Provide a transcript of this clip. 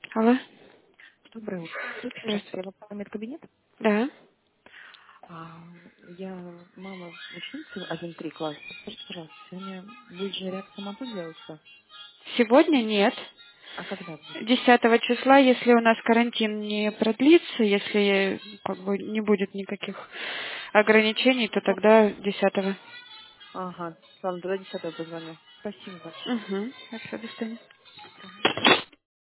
Алло. Доброе утро. Здравствуйте, я Здравствуйте. попала в медкабинет. Да. Я мама ученицы 1-3 класса. Скажите, пожалуйста, сегодня будет же реакция МАТУ делаться? Сегодня нет. А когда будет? 10 числа, если у нас карантин не продлится, если как бы не будет никаких ограничений, то тогда 10. Ага, ладно, тогда 10 позвоню. Спасибо большое. Угу. Хорошо, до свидания. Ага.